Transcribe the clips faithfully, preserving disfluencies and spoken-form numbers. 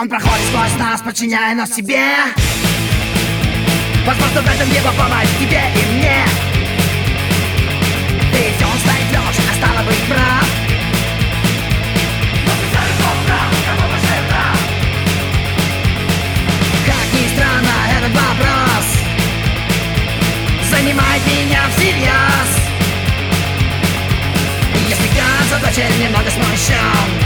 Он проходит сквозь нас, подчиняя нас себе. Возможно, в этом его помощь тебе и мне. Ведь он стоит лёж, а стало быть прав. Но ты знаешь, что прав, какого же прав? Как ни странно, этот вопрос занимает меня всерьез. И если кажется, зачем немного смущен,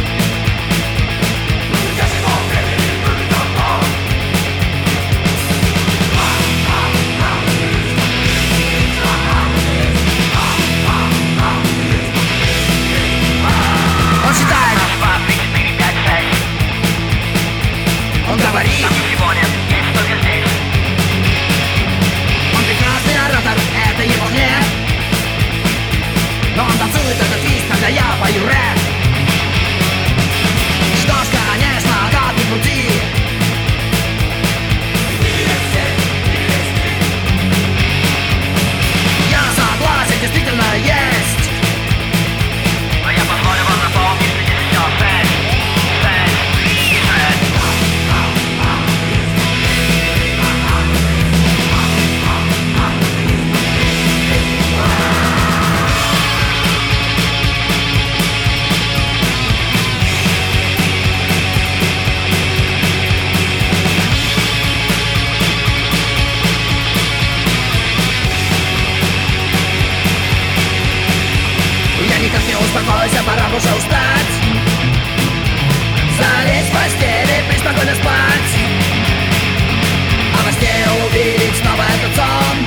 он говорит, сегодня есть только здесь. Он прекрасный оратор, это его хлеб. Но он танцует этот твист, когда я пою рэп. Что ж, конечно, как ни крути, я согласен, действительно есть. Но я позволю вам напомнить, что здесь все фэш, фэш и фэш. Успокойся, пора уже устать. Залезть в постели, преспокойно спать. А во сне увидеть снова этот сон.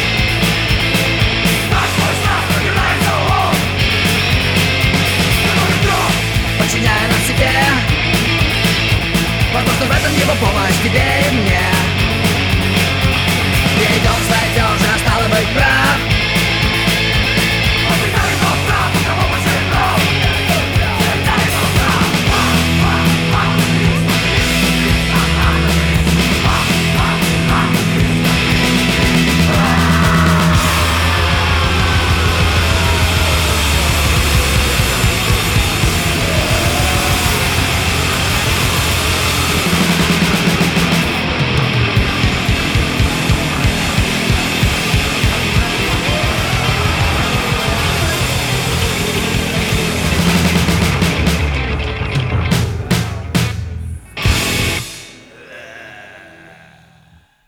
Наш мой страх пробирается ум, подчиняя нас себе. Возможно, в этом его помощь тебе и мне. Ведь он стать уже, стало быть прав.